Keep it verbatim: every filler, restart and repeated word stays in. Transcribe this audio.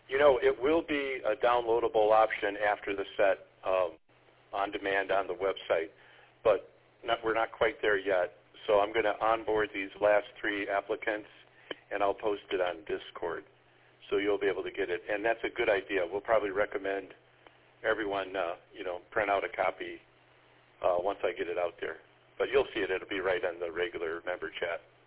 You know, it will be a downloadable option after the set um, on demand on the website, but not, we're not quite there yet. So I'm going to onboard these last three applicants, and I'll post it on Discord, so you'll be able to get it. And that's a good idea. We'll probably recommend everyone, uh, you know, print out a copy uh, once I get it out there. But you'll see it. It'll be right on the regular member chat.